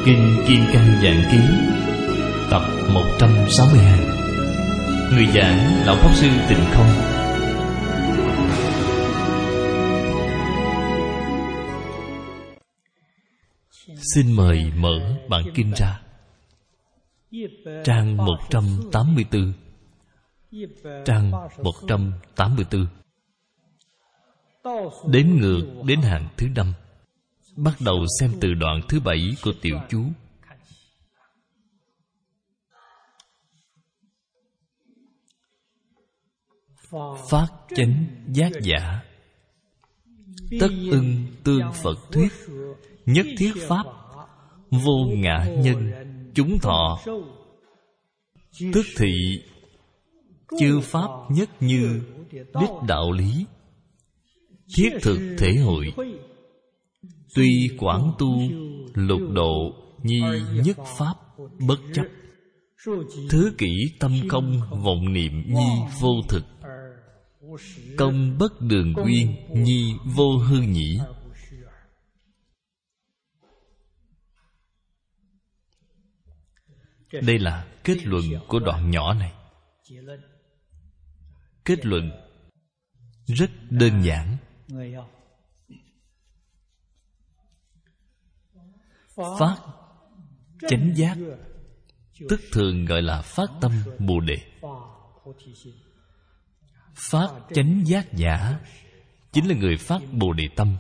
Kinh Kim Cang Giảng Ký tập 162. Người giảng Lão Pháp Sư Tịnh Không. Xin mời mở bản kinh ra. Trang 184. Trang 184. Đếm ngược đến hàng thứ 5. Bắt đầu xem từ đoạn thứ 7 của tiểu chú. Phát chánh giác giả, tất ưng tương Phật thuyết, nhất thiết pháp, vô ngã nhân, chúng thọ. Tức thị chư pháp nhất như, đích đạo lý, thiết thực thể hội. Tuy quảng tu lục độ, nhi nhất pháp bất chấp. Thứ kỷ tâm công vọng niệm nhi vô thực. Công bất đường quyên nhi vô hư nhĩ. Đây là kết luận của đoạn nhỏ này. Kết luận rất đơn giản. Phát chánh giác, tức thường gọi là phát tâm Bồ Đề. Phát chánh giác giả chính là người phát Bồ Đề tâm.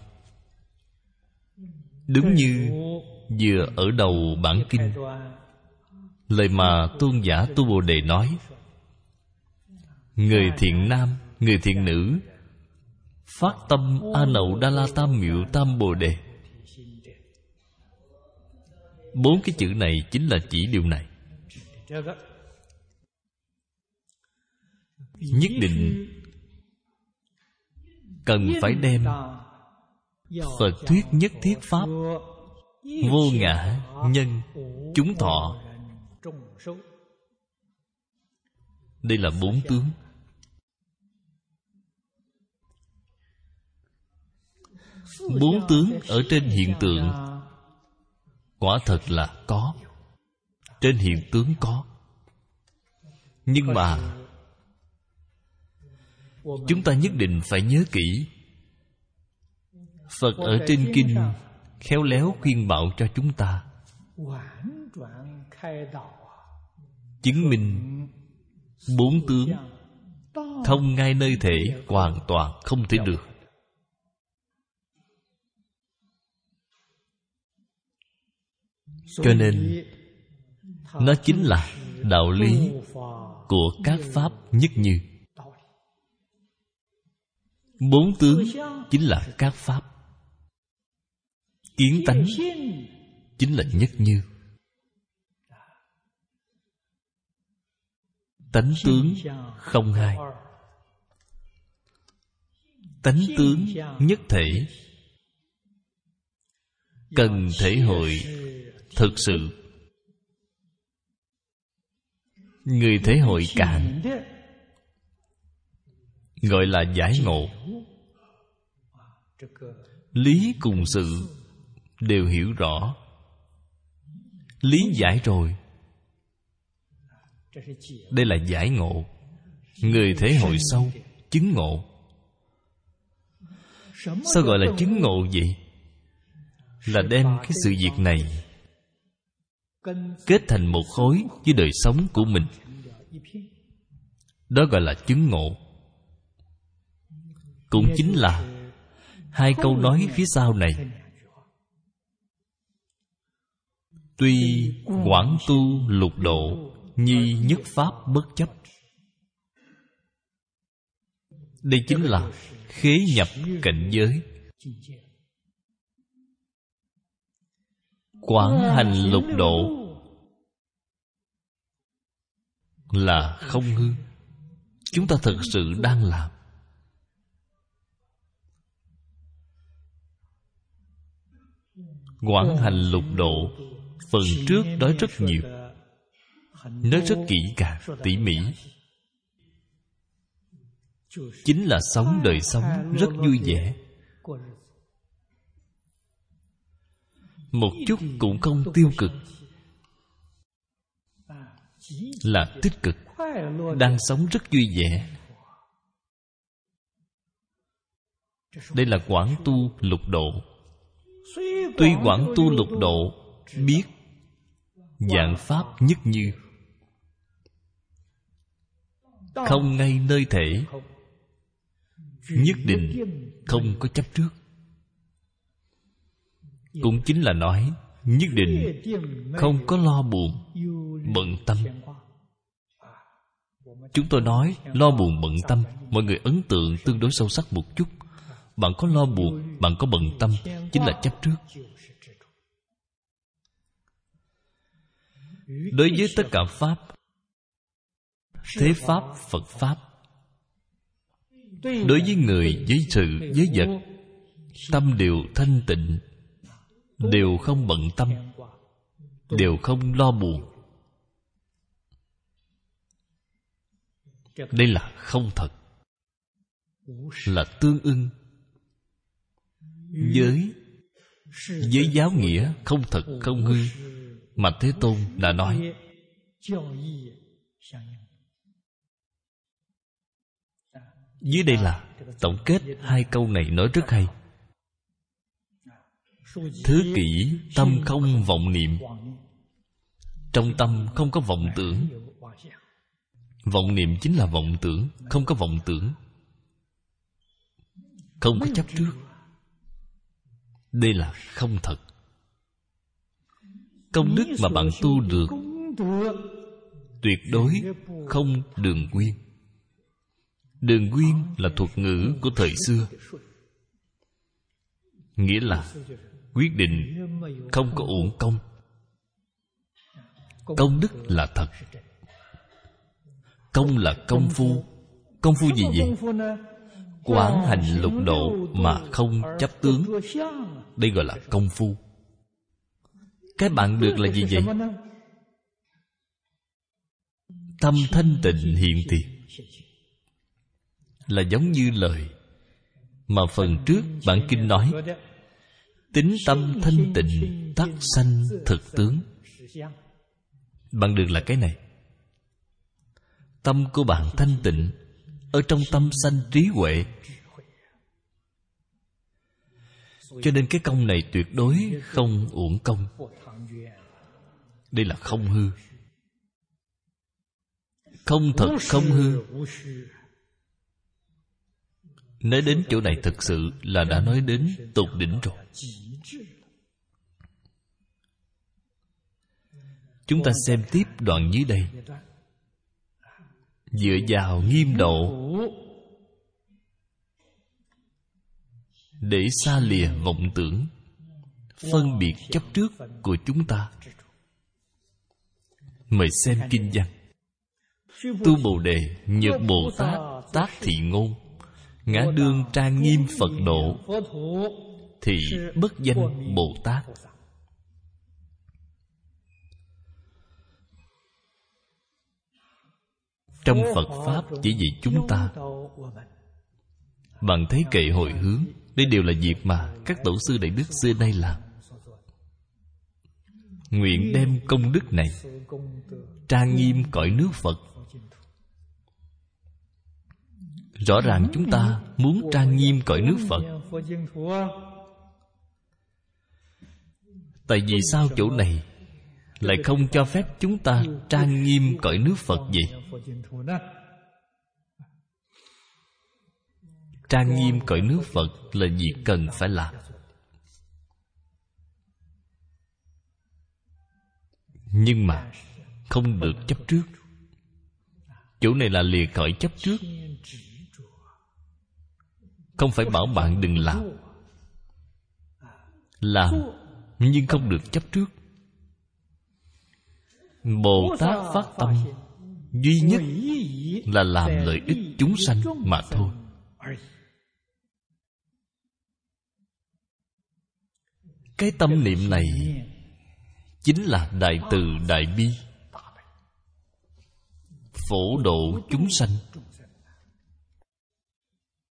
Đúng như vừa ở đầu bản kinh, lời mà tôn giả Tu Bồ Đề nói: người thiện nam, người thiện nữ phát tâm A Nậu Đa La Tam Miệu Tam Bồ Đề. 4 cái chữ này chính là chỉ điều này. Nhất định cần phải đem Phật thuyết nhất thiết pháp, vô ngã nhân, chúng thọ. Đây là 4 tướng. 4 tướng ở trên hiện tượng quả thật là có. Trên hiện tướng có. Nhưng mà chúng ta nhất định phải nhớ kỹ. Phật ở trên kinh khéo léo khuyên bảo cho chúng ta, chứng minh 4 tướng không ngay nơi thể hoàn toàn không thể được. Cho nên nó chính là đạo lý của các pháp nhất như. 4 tướng chính là các pháp. Kiến tánh chính là nhất như. Tánh tướng không hai. Tánh tướng nhất thể. Cần thể hội thực sự. Người thể hội cạn gọi là giải ngộ. Lý cùng sự đều hiểu rõ, lý giải rồi. Đây là giải ngộ. Người thể hội sâu, chứng ngộ. Sao gọi là chứng ngộ vậy? Là đem cái sự việc này kết thành một khối với đời sống của mình. Đó gọi là chứng ngộ. Cũng chính là 2 câu nói phía sau này. Tuy quảng tu lục độ, nhi nhất pháp bất chấp. Đây chính là khế nhập cảnh giới. Quảng hành lục độ là không hư. Chúng ta thực sự đang làm. Quảng hành lục độ, phần trước nói rất nhiều, nói rất kỹ càng, tỉ mỉ. Chính là sống đời sống rất vui vẻ. một chút cũng không tiêu cực, là tích cực, đang sống rất vui vẻ. Đây là quảng tu lục độ. Tuy quảng tu lục độ, biết vạn pháp nhất như, không ngay nơi thể, nhất định không có chấp trước. Cũng chính là nói nhất định không có lo buồn, bận tâm. Chúng tôi nói lo buồn bận tâm, mọi người ấn tượng tương đối sâu sắc một chút. Bạn có lo buồn, bạn có bận tâm, chính là chấp trước. Đối với tất cả pháp, thế pháp, Phật pháp, đối với người, với sự, với vật, tâm đều thanh tịnh, đều không bận tâm, đều không lo buồn. Đây là không thật, là tương ưng với giáo nghĩa không thật không hư mà Thế Tôn đã nói. Dưới đây là tổng kết hai câu này nói rất hay. Thứ kỷ tâm không vọng niệm. Trong tâm không có vọng tưởng. Vọng niệm chính là vọng tưởng. Không có vọng tưởng, không có chấp trước. Đây là không thật. Công đức mà bạn tu được tuyệt đối không đường quyên. Đường quyên là thuật ngữ của thời xưa, nghĩa là quyết định không có uổng công. Công đức là thật. Công là công phu. Công phu gì vậy? Quảng hành lục độ mà không chấp tướng. Đây gọi là công phu. Cái bạn được là gì vậy? Tâm thanh tịnh hiện tiền. Là giống như lời mà phần trước bản kinh nói: tính tâm thanh tịnh tắc sanh thực tướng. Bạn được là cái này. Tâm của bạn thanh tịnh, ở trong tâm sanh trí huệ. Cho nên cái công này tuyệt đối không uổng công. Đây là không hư. Không thật không hư. Nói đến chỗ này thực sự là đã nói đến tột đỉnh rồi. Chúng ta xem tiếp đoạn dưới đây. Dựa vào nghiêm độ để xa lìa vọng tưởng, phân biệt chấp trước của chúng ta. Mời xem kinh văn. Tu Bồ Đề nhật Bồ Tát tác thị ngôn, ngã đương trang nghiêm Phật độ, thì bất danh Bồ Tát. Trong Phật Pháp chỉ vì chúng ta. Bạn thấy kệ hồi hướng, đây đều là việc mà các tổ sư đại đức xưa nay làm. Nguyện đem công đức này trang nghiêm cõi nước Phật. Rõ ràng chúng ta muốn trang nghiêm cõi nước Phật. Tại vì sao chỗ này lại không cho phép chúng ta trang nghiêm cõi nước Phật vậy? Trang nghiêm cõi nước Phật là việc cần phải làm. Nhưng mà không được chấp trước. Chỗ này là lìa khỏi chấp trước. Không phải bảo bạn đừng làm. Làm, nhưng không được chấp trước. Bồ Tát phát tâm duy nhất là làm lợi ích chúng sanh mà thôi. Cái tâm niệm này chính là đại từ đại bi, phổ độ chúng sanh.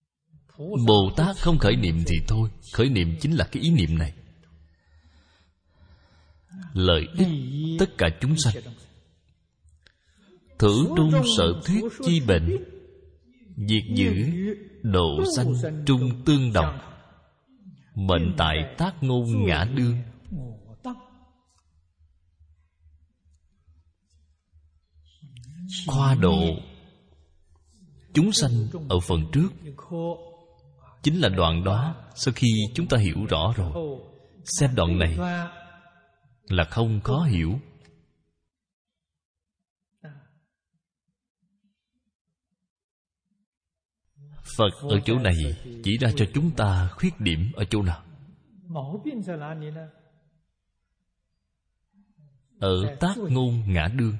Bồ Tát không khởi niệm thì thôi. Khởi niệm chính là cái ý niệm này. lợi ích tất cả chúng sanh. Thử trung sở thuyết chi bệnh, diệt dữ độ sanh trung tương đồng. Mệnh tại tác ngôn ngã đương. Khoa độ chúng sanh ở phần trước chính là đoạn đó. Sau khi chúng ta hiểu rõ rồi, xem đoạn này là không khó hiểu. Phật ở chỗ này chỉ ra cho chúng ta khuyết điểm ở chỗ nào. Ở tác ngôn ngã đương.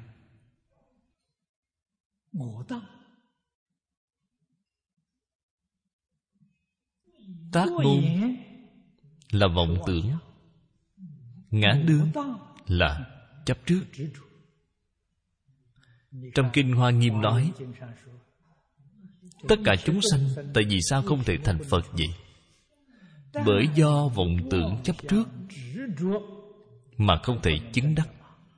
Tác ngôn là vọng tưởng, ngã đương là chấp trước. Trong Kinh Hoa Nghiêm nói, tất cả chúng sanh tại vì sao không thể thành Phật vậy? Bởi do vọng tưởng chấp trước mà không thể chứng đắc.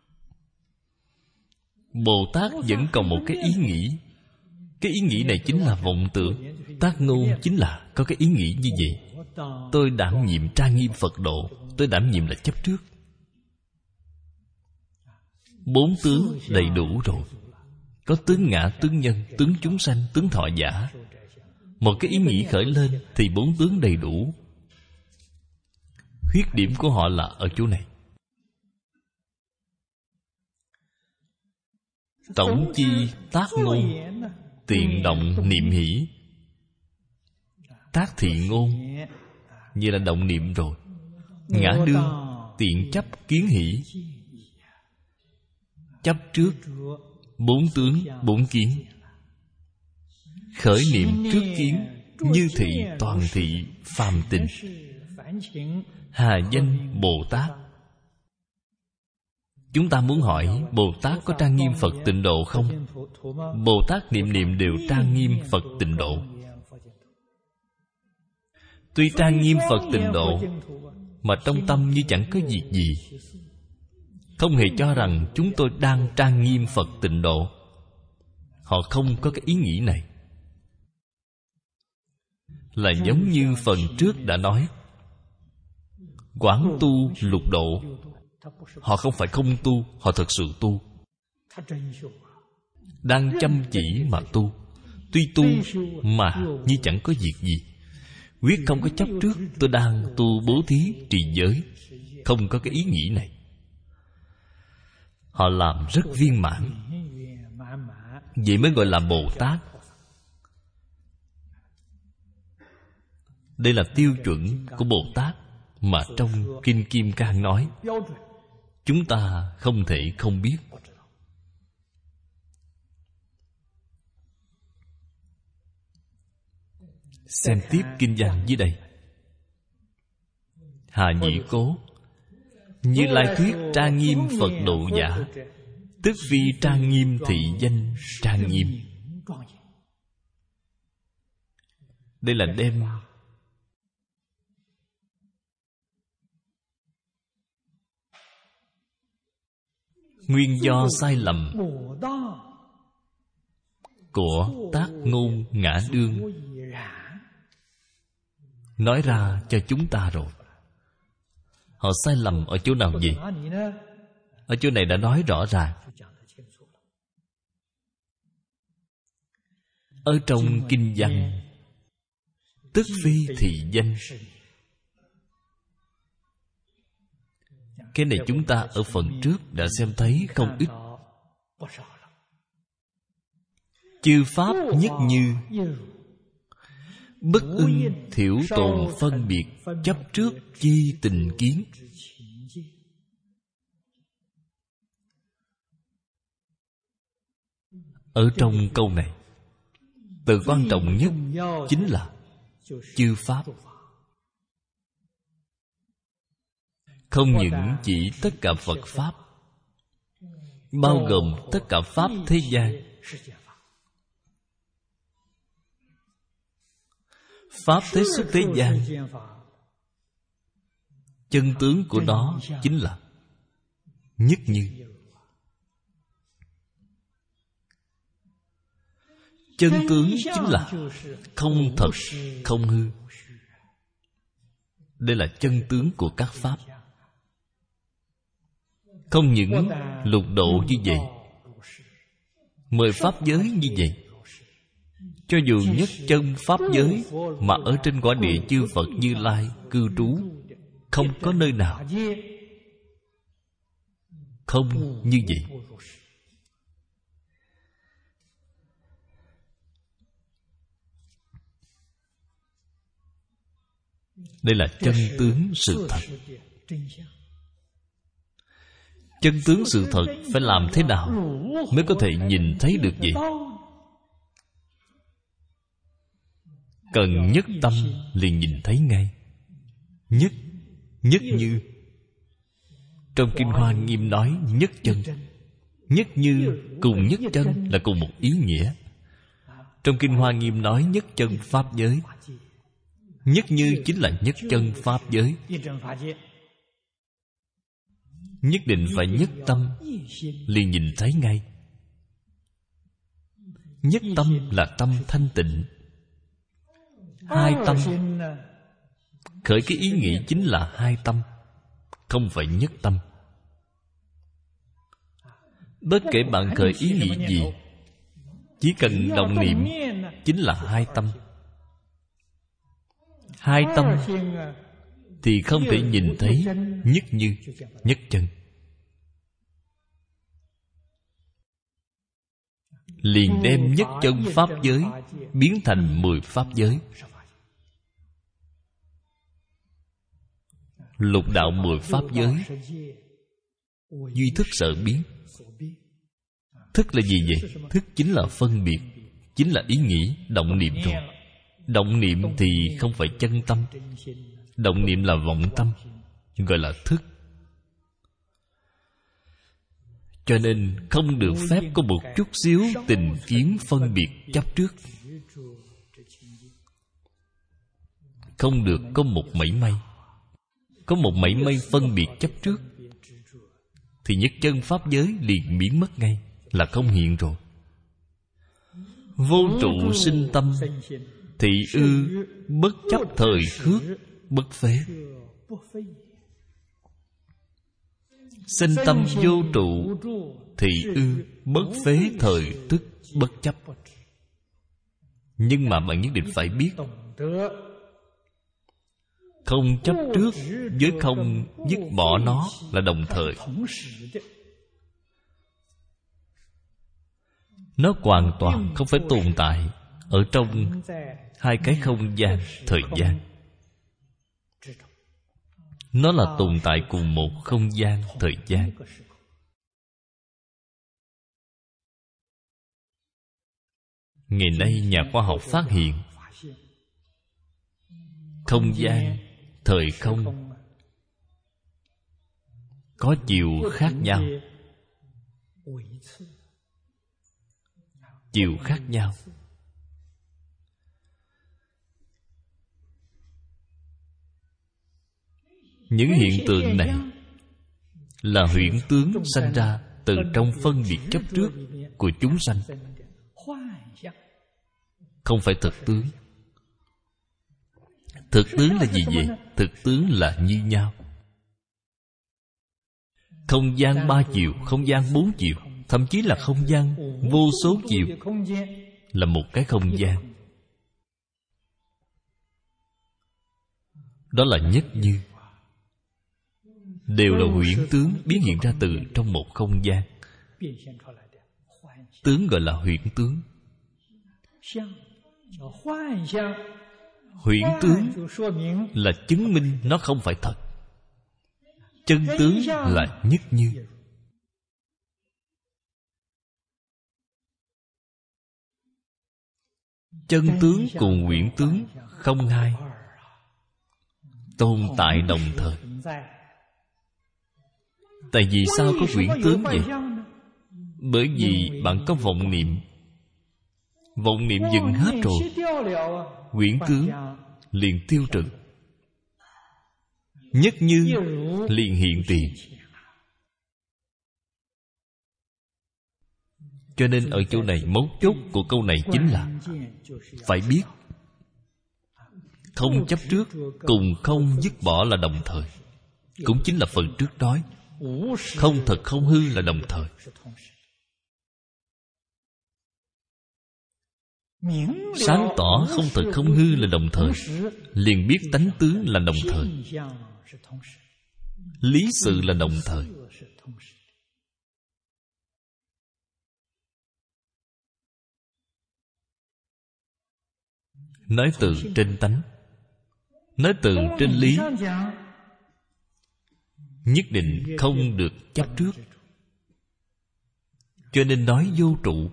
Bồ Tát vẫn còn một cái ý nghĩ. Cái ý nghĩ này chính là vọng tưởng. Tác ngôn chính là có cái ý nghĩ như vậy. Tôi đảm nhiệm trang nghiêm Phật độ, tôi đảm nhiệm là chấp trước. Bốn tướng đầy đủ rồi. Có tướng ngã, tướng nhân, tướng chúng sanh, tướng thọ giả. Một cái ý nghĩ khởi lên thì bốn tướng đầy đủ. Khuyết điểm của họ là ở chỗ này. Tổng chi tác ngôn, tiện động niệm hỷ. Tác thị ngôn, như là động niệm rồi. Ngã đương, tiện chấp kiến hỷ. Chấp trước, bốn tướng, bốn kiến. Khởi niệm trước kiến, như thị, toàn thị, phàm tình. Hà danh Bồ Tát. Chúng ta muốn hỏi Bồ Tát có trang nghiêm Phật tịnh độ không? Bồ Tát niệm niệm đều trang nghiêm Phật tịnh độ. Tuy trang nghiêm Phật tịnh độ mà trong tâm như chẳng có việc gì. Không hề cho rằng chúng tôi đang trang nghiêm Phật tịnh độ. Họ không có cái ý nghĩ này. Là giống như phần trước đã nói, quán tu lục độ. Họ không phải không tu, họ thật sự tu. Đang chăm chỉ mà tu. Tuy tu mà như chẳng có việc gì. Quyết không có chấp trước tôi đang tu bố thí trì giới. Không có cái ý nghĩ này. Họ làm rất viên mãn. Vậy mới gọi là Bồ Tát. Đây là tiêu chuẩn của Bồ Tát mà trong Kinh Kim Cang nói. Chúng ta không thể không biết. Xem tiếp kinh văn dưới đây. Hà Nhĩ Cố. Như Lai thuyết trang nghiêm Phật độ giả, tức vi trang nghiêm thị danh trang nghiêm. Đây là đem nguyên do sai lầm của tác ngôn ngã đương nói ra cho chúng ta rồi. Họ sai lầm ở chỗ nào vậy? Ở chỗ này đã nói rõ ràng. Ở trong kinh văn, tức phi thị danh. Cái này chúng ta ở phần trước đã xem thấy không ít. Chư pháp nhất như, bất ưng thiểu tồn phân biệt, chấp trước chi tình kiến. Ở trong câu này, từ quan trọng nhất chính là chư pháp. Không những chỉ tất cả Phật Pháp, bao gồm tất cả Pháp thế gian. Pháp thế xuất thế gian, chân tướng của nó chính là nhất như. Chân tướng chính là không thật, không hư. Đây là chân tướng của các pháp. Không những lục độ như vậy, 10 pháp giới như vậy, cho dù nhất chân pháp giới mà ở trên quả địa chư Phật Như Lai cư trú, không có nơi nào không như vậy. Đây là chân tướng sự thật. Chân tướng sự thật phải làm thế nào mới có thể nhìn thấy được vậy? Cần nhất tâm liền nhìn thấy ngay. Nhất, nhất như. Trong Kinh Hoa Nghiêm nói nhất chân. Nhất như cùng nhất chân là cùng một ý nghĩa. Trong Kinh Hoa Nghiêm nói nhất chân pháp giới. Nhất như chính là nhất chân pháp giới. Nhất định phải nhất tâm liền nhìn thấy ngay. Nhất tâm là tâm thanh tịnh. Hai tâm, khởi cái ý nghĩ chính là hai tâm, không phải nhất tâm. Bất kể bạn khởi ý nghĩ gì, chỉ cần động niệm chính là hai tâm. Hai tâm thì không thể nhìn thấy nhất như, nhất chân. Liền đem nhất chân pháp giới biến thành 10 pháp giới. Lục đạo 10 pháp giới, duy thức sở biến. Thức là gì vậy? Thức chính là phân biệt, chính là ý nghĩ, động niệm rồi. Động niệm thì không phải chân tâm, động niệm là vọng tâm, gọi là thức. Cho nên không được phép có một chút xíu tình kiến phân biệt chấp trước. Không được có một mảy may. Có một mảy may phân biệt chấp trước thì nhất chân pháp giới liền biến mất ngay, là không hiện rồi. Vô trụ sinh tâm, thị ư bất chấp thời khước bất phế. Sinh tâm vô trụ, thị ư bất phế thời tức bất chấp. Nhưng mà bạn nhất định phải biết, không chấp trước với không dứt bỏ nó là đồng thời. Nó hoàn toàn không phải tồn tại ở trong hai cái không gian, thời gian. Nó là tồn tại cùng một không gian, thời gian. Ngày nay nhà khoa học phát hiện không gian, thời không có chiều khác nhau. Chiều khác nhau. Những hiện tượng này là huyễn tướng sanh ra từ trong phân biệt chấp trước của chúng sanh, không phải thực tướng. Thực tướng là gì vậy? Thực tướng là như nhau. Không gian 3 chiều, không gian 4 chiều, thậm chí là không gian vô số chiều, là một cái không gian. Đó là nhất như. Đều là huyễn tướng biến hiện ra từ trong một không gian. Tướng gọi là huyễn tướng. Huyễn tướng là chứng minh nó không phải thật. Chân tướng là nhất như. Chân tướng cùng huyễn tướng không hai, tồn tại đồng thời. Tại vì sao có huyễn tướng vậy? Bởi vì bạn có vọng niệm. Vọng niệm dừng hết rồi, huyễn tướng liền tiêu trừ. Nhất như liền hiện tiền. Cho nên ở chỗ này mấu chốt của câu này chính là phải biết không chấp trước cùng không dứt bỏ là đồng thời. Cũng chính là phần trước nói không thật không hư là đồng thời. Sáng tỏ không thật không hư là đồng thời, liền biết tánh tướng là đồng thời, lý sự là đồng thời. Nói từ trên tánh, nói từ trên lý, nhất định không được chấp trước. Cho nên nói vô trụ.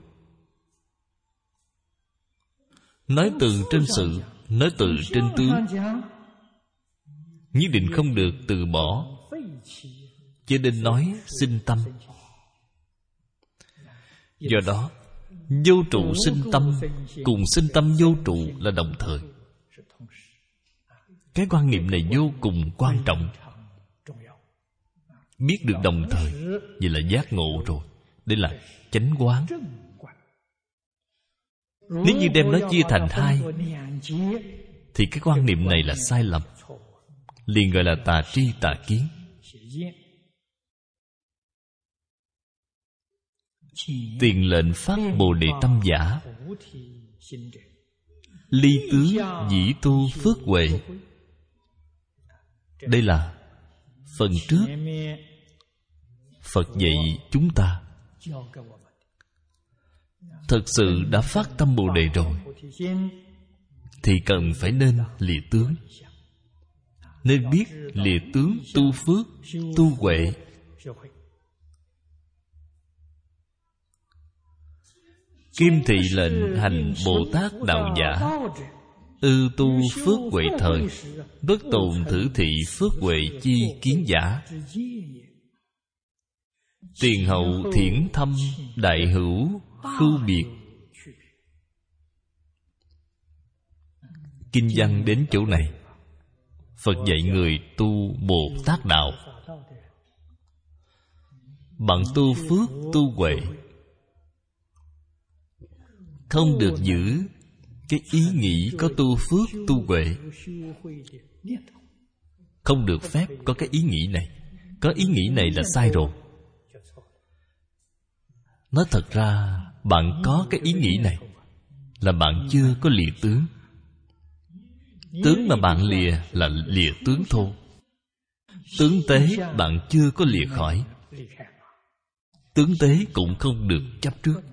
Nói từ trên sự, nói từ trên tướng, nhất định không được từ bỏ. Cho nên nói sinh tâm. Do đó vô trụ sinh tâm cùng sinh tâm vô trụ là đồng thời. Cái quan niệm này vô cùng quan trọng. Biết được đồng thời, vậy là giác ngộ rồi. Đây là chánh quán. Nếu như đem nó chia thành hai, thì cái quan niệm này là sai lầm, liền gọi là tà tri tà kiến. Tiền lệnh phát Bồ Đề tâm giả, ly tướng dĩ tu phước huệ. Đây là phần trước Phật dạy chúng ta. Thật sự đã phát tâm Bồ Đề rồi thì cần phải nên lìa tướng. Nên biết lìa tướng tu phước, tu huệ. Kim thị lệnh hành Bồ Tát đạo giả, ư tu phước huệ thời, bất tồn thử thị phước huệ chi kiến giả. Tiền hậu thiển thâm đại hữu khưu biệt. Kinh văn đến chỗ này, Phật dạy người tu Bồ Tát đạo, bạn tu phước tu huệ, không được giữ cái ý nghĩ có tu phước tu huệ. Không được phép có cái ý nghĩ này. Có ý nghĩ này là sai rồi. Nói thật ra, bạn có cái ý nghĩ này là bạn chưa có lìa tướng. Tướng mà bạn lìa là lìa tướng thô. Tướng tế bạn chưa có lìa khỏi. Tướng tế cũng không được chấp trước.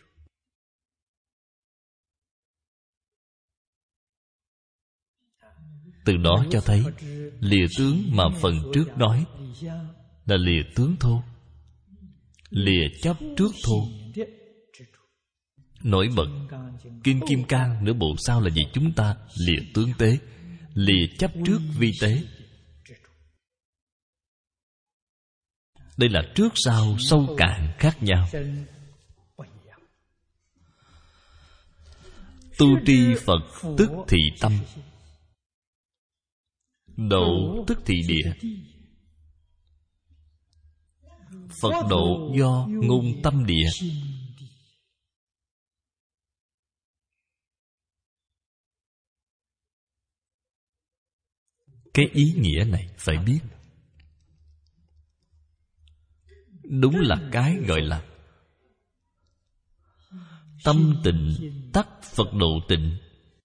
Từ đó cho thấy lìa tướng mà phần trước nói là lìa tướng thô, lìa chấp trước thô. Nổi bật Kinh Kim Cang nửa bộ sau là gì? Chúng ta lìa tướng tế, lìa chấp trước vi tế. Đây là trước sau sâu cạn khác nhau. Tu tri Phật tức thị tâm, độ tức thị địa. Phật độ do ngôn tâm địa. Cái ý nghĩa này phải biết. Đúng là cái gọi là tâm tịnh tắc Phật độ tịnh.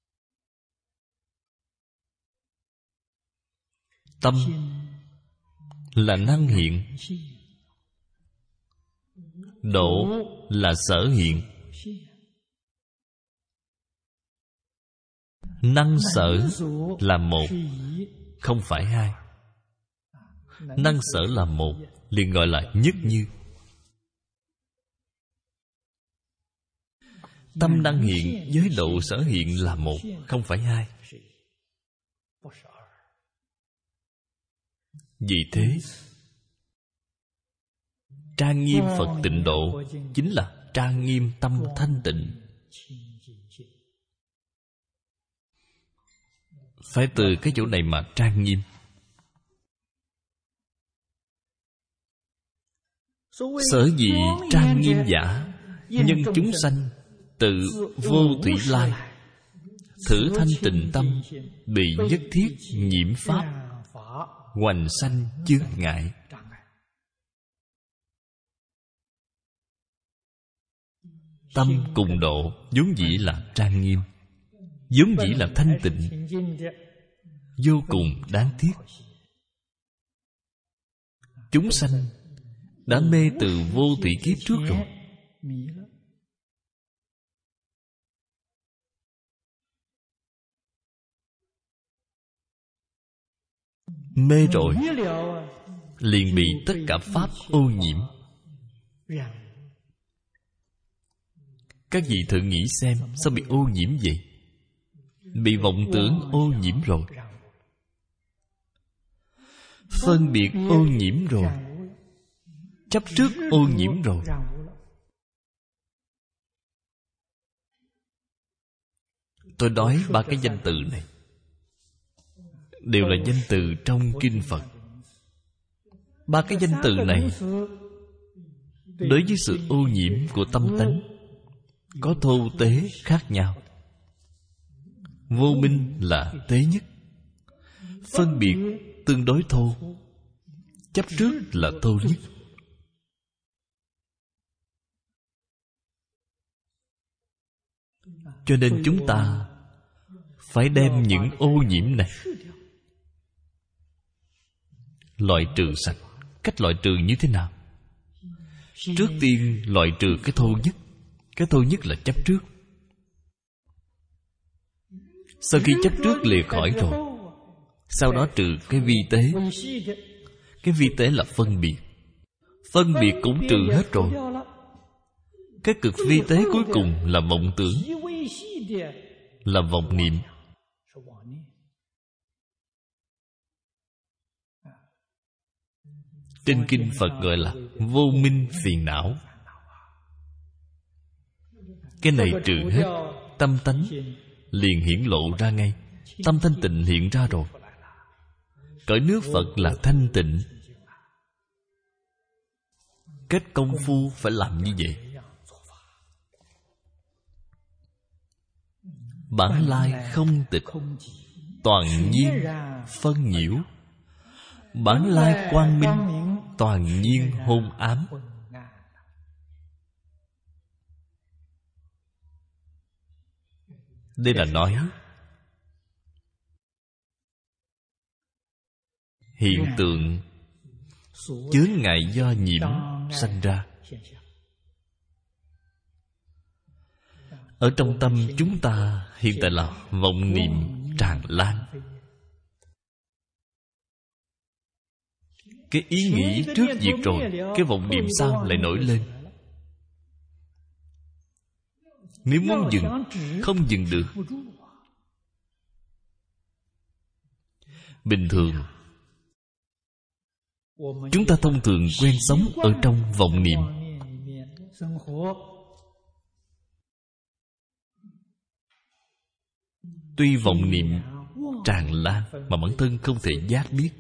Tâm là năng hiện, độ là sở hiện. Năng sở là một, không phải hai. Năng sở là một, liền gọi là nhất như. Tâm năng hiện với độ sở hiện là một, không phải hai. Vì thế, trang nghiêm Phật tịnh độ chính là trang nghiêm tâm thanh tịnh. Phải từ cái chỗ này mà trang nghiêm. Sở dĩ trang nghiêm giả nhân chúng sanh tự vô thủy lai, thử thanh tịnh tâm, bị nhất thiết nhiễm pháp, hoành sanh chướng ngại. Tâm cùng độ vốn dĩ là trang nghiêm, vốn dĩ là thanh tịnh, vô cùng đáng tiếc. Chúng sanh đã mê từ vô thủy kiếp trước rồi. Mê rồi liền bị tất cả pháp ô nhiễm. Các vị thử nghĩ xem, sao bị ô nhiễm vậy? Bị vọng tưởng ô nhiễm rồi, phân biệt ô nhiễm rồi, chấp trước ô nhiễm rồi. Tôi nói ba cái danh từ này đều là danh từ trong kinh Phật. Ba cái danh từ này đối với sự ô nhiễm của tâm tánh có thô tế khác nhau. Vô minh là tế nhất, phân biệt tương đối thô, chấp trước là thô nhất. Cho nên chúng ta phải đem những ô nhiễm này loại trừ sạch. Cách loại trừ như thế nào? Trước tiên loại trừ cái thô nhất. Cái thô nhất là chấp trước. Sau khi chấp trước lìa khỏi rồi, sau đó trừ cái vi tế. Cái vi tế là phân biệt. Phân biệt cũng trừ hết rồi. Cái cực vi tế cuối cùng là vọng tưởng, là vọng niệm. Trên kinh Phật gọi là vô minh phiền não. Cái này trừ hết, tâm tánh liền hiển lộ ra ngay. Tâm thanh tịnh hiện ra rồi. Cõi nước Phật là thanh tịnh. Kết công phu phải làm như vậy. Bản lai không tịch, toàn nhiên phân nhiễu. Bản lai quang minh, toàn nhiên hôn ám. Đây là nói hiện tượng chướng ngại do nhiễm sanh ra. Ở trong tâm chúng ta hiện tại là vọng niệm tràn lan. Cái ý nghĩ trước diệt rồi, cái vọng niệm sau lại nổi lên. Nếu muốn dừng, không dừng được. Bình thường chúng ta thông thường quen sống ở trong vọng niệm. Tuy vọng niệm tràn lan mà bản thân không thể giác biết.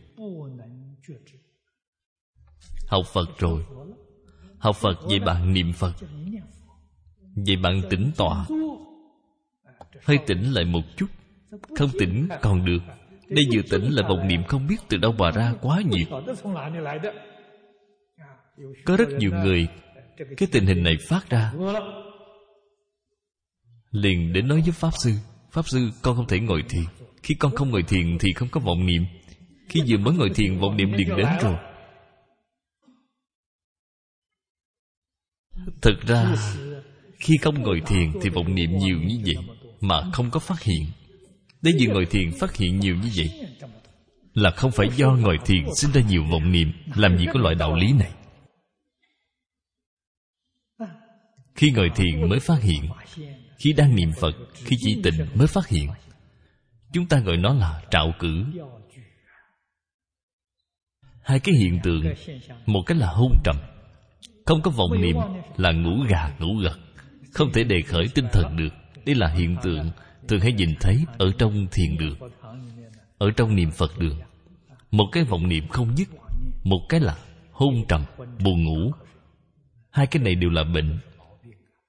Học Phật rồi, học Phật vậy bạn niệm Phật, vậy bạn tĩnh tọa. Hơi tỉnh lại một chút, không tỉnh còn được. Đây vừa tỉnh là vọng niệm không biết từ đâu mà ra quá nhiều. Có rất nhiều người cái tình hình này phát ra liền đến nói với Pháp Sư: Pháp Sư, con không thể ngồi thiền. Khi con không ngồi thiền thì không có vọng niệm. Khi vừa mới ngồi thiền, vọng niệm liền đến rồi. Thực ra khi không ngồi thiền thì vọng niệm nhiều như vậy mà không có phát hiện. Đến vừa ngồi thiền phát hiện nhiều như vậy là không phải do ngồi thiền sinh ra nhiều vọng niệm. Làm gì có loại đạo lý này. Khi ngồi thiền mới phát hiện, khi đang niệm Phật, khi chỉ tịnh mới phát hiện. Chúng ta gọi nó là trạo cử. Hai cái hiện tượng, một cái là hôn trầm, không có vọng niệm là ngủ gà ngủ gật, không thể đề khởi tinh thần được. Đây là hiện tượng thường hay nhìn thấy ở trong thiền đường, ở trong niệm Phật đường. Một cái vọng niệm không dứt, một cái là hôn trầm, buồn ngủ. Hai cái này đều là bệnh.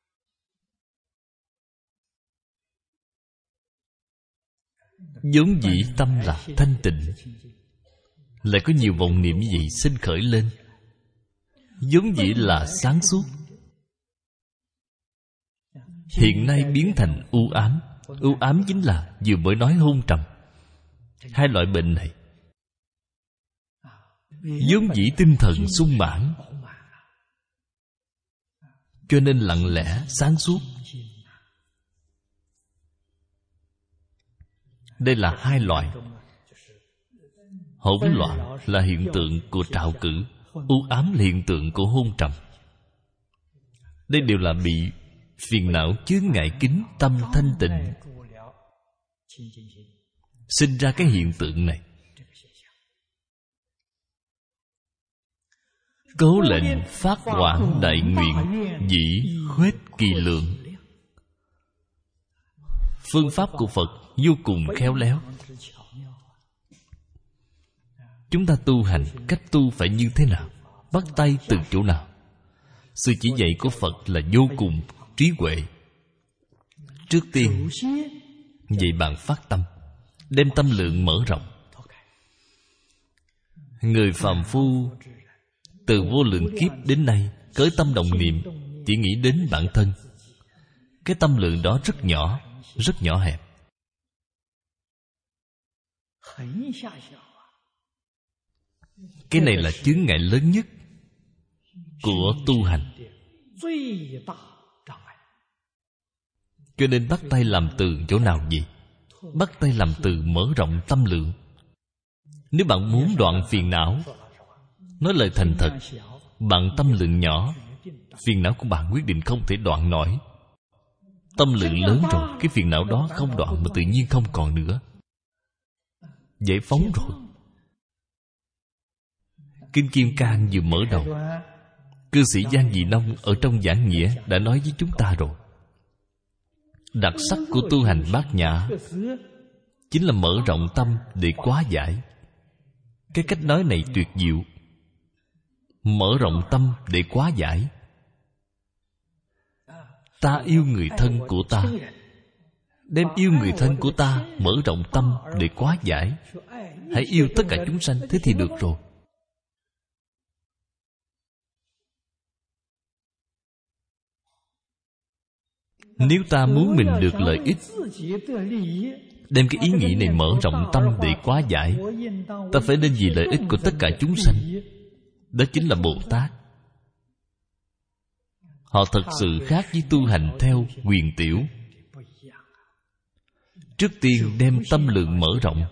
vốn dĩ tâm là thanh tịnh, lại có nhiều vọng niệm như vậy sinh khởi lên, vốn dĩ là sáng suốt, hiện nay biến thành u ám. U ám chính là vừa mới nói hôn trầm. Hai loại bệnh này vốn dĩ tinh thần sung mãn, cho nên lặng lẽ sáng suốt. Đây là hai loại. Hỗn loạn là hiện tượng của trạo cử, u ám là hiện tượng của hôn trầm. Đây đều là bị phiền não chướng ngại kín tâm thanh tịnh sinh ra cái hiện tượng này. Cố lệnh phát quảng đại nguyện, dĩ khuếch kỳ lượng. Phương pháp của Phật vô cùng khéo léo. Chúng ta tu hành, cách tu phải như thế nào, bắt tay từ chỗ nào? Sự chỉ dạy của Phật là vô cùng trí huệ. Trước tiên dạy bạn phát tâm, đem tâm lượng mở rộng. Người phàm phu từ vô lượng kiếp đến nay, cởi tâm động niệm chỉ nghĩ đến bản thân. Cái tâm lượng đó rất nhỏ, rất nhỏ hẹp. Cái này là chướng ngại lớn nhất của tu hành. Cho nên bắt tay làm từ chỗ nào gì? Bắt tay làm từ mở rộng tâm lượng. Nếu bạn muốn đoạn phiền não, nói lời thành thật, bạn tâm lượng nhỏ, phiền não của bạn quyết định không thể đoạn nổi. Tâm lượng lớn rồi, cái phiền não đó không đoạn mà tự nhiên không còn nữa, giải phóng rồi. Kinh Kim Cang vừa mở đầu, cư sĩ Giang Dị Nông ở trong giảng nghĩa đã nói với chúng ta rồi. Đặc sắc của tu hành Bát Nhã chính là mở rộng tâm để quá giải. Cái cách nói này tuyệt diệu. Mở rộng tâm để quá giải. Ta yêu người thân của ta, đem yêu người thân của ta mở rộng tâm để quá giải. Hãy yêu tất cả chúng sanh, thế thì được rồi. Nếu ta muốn mình được lợi ích, đem cái ý nghĩ này mở rộng tâm để quá giải, ta phải nên vì lợi ích của tất cả chúng sanh. Đó chính là Bồ Tát. Họ thật sự khác với tu hành theo quyền tiểu. Trước tiên đem tâm lượng mở rộng.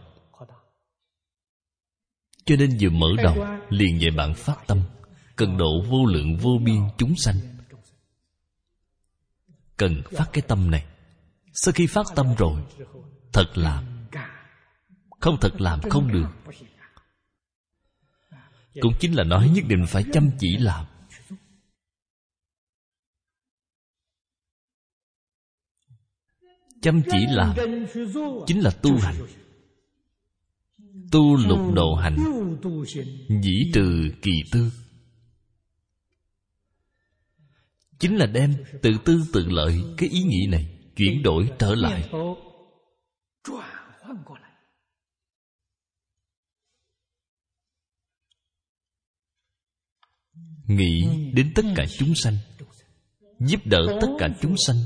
Cho nên vừa mở đầu liền dạy bạn phát tâm, cần độ vô lượng vô biên chúng sanh. Cần phát cái tâm này. Sau khi phát tâm rồi, thật làm. Không thật làm không được. Cũng chính là nói nhất định phải chăm chỉ làm. Chăm chỉ làm chính là tu hành. Tu lục độ hành, dĩ trừ kỳ tư. Chính là đem tự tư tự lợi cái ý nghĩ này chuyển đổi trở lại. Nghĩ đến tất cả chúng sanh, giúp đỡ tất cả chúng sanh.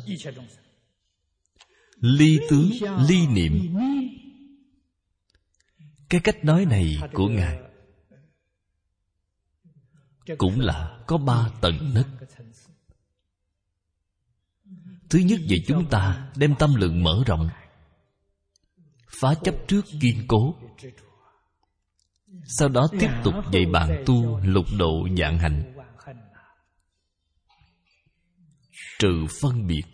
Ly tướng, ly niệm. Cái cách nói này của Ngài cũng là có 3 tầng nấc. Thứ nhất về chúng ta đem tâm lượng mở rộng, phá chấp trước kiên cố. Sau đó tiếp tục dạy bạn tu lục độ vạn hành, trừ phân biệt.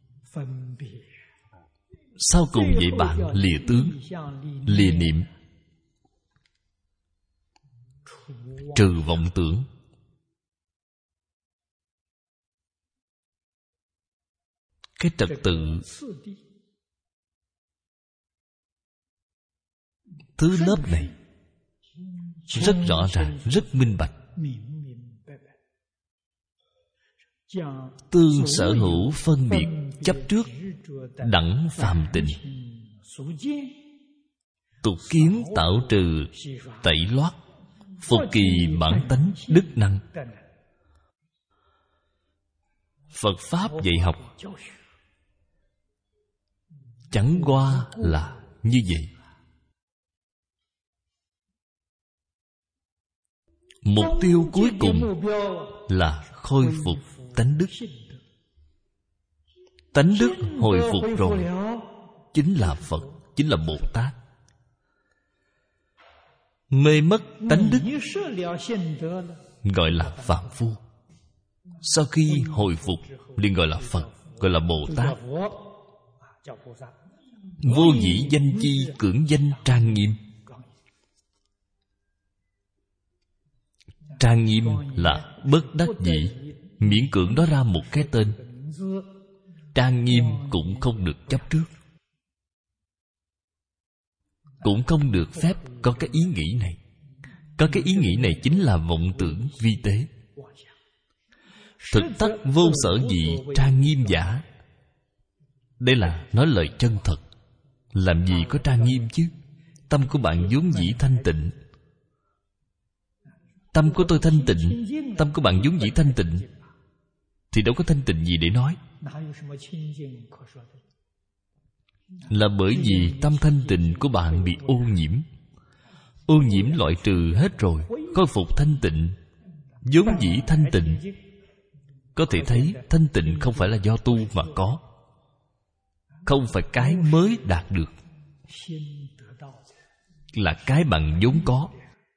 Sau cùng dạy bạn lìa tướng, lìa niệm, trừ vọng tưởng. Cái trật tự thứ lớp này rất rõ ràng, rất minh bạch. Tương sở hữu phân biệt chấp trước đẳng phàm tình. tục kiến tạo trừ, tẩy loát, phục kỳ bản tánh đức năng. Phật Pháp dạy học chẳng qua là như vậy. Mục tiêu cuối cùng là khôi phục tánh đức. Tánh đức hồi phục rồi chính là Phật, chính là Bồ Tát. Mê mất tánh đức gọi là phàm phu. Sau khi hồi phục liền gọi là Phật, gọi là Bồ Tát. Vô dĩ danh chi cưỡng danh trang nghiêm. Trang nghiêm là bất đắc dĩ, miễn cưỡng đó ra một cái tên. Trang nghiêm cũng không được chấp trước, cũng không được phép có cái ý nghĩ này. Có cái ý nghĩ này chính là vọng tưởng vi tế. Thực tắc vô sở dị trang nghiêm giả. Đây là nói lời chân thật. Làm gì có trang nghiêm chứ? Tâm của bạn vốn dĩ thanh tịnh. Tâm của tôi thanh tịnh, tâm của bạn vốn dĩ thanh tịnh, thì đâu có thanh tịnh gì để nói. Là bởi vì tâm thanh tịnh của bạn bị ô nhiễm. Ô nhiễm loại trừ hết rồi, khôi phục thanh tịnh, vốn dĩ thanh tịnh. Có thể thấy thanh tịnh không phải là do tu mà có, không phải cái mới đạt được, là cái bạn vốn có.